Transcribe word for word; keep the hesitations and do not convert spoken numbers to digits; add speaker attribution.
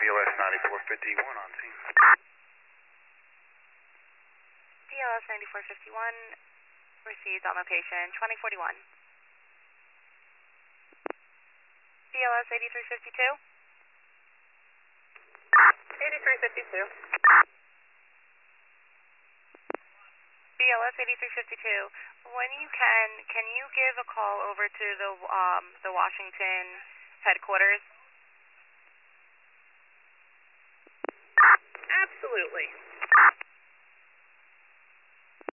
Speaker 1: L S ninety-four fifty-one on scene.
Speaker 2: B L S ninety-four fifty-one received on location twenty forty-one. B L S eighty-three fifty-two.
Speaker 3: eighty-three fifty-two.
Speaker 2: B L S eighty-three fifty-two. When you can, can you give a call over to the um the Washington headquarters?
Speaker 3: Absolutely.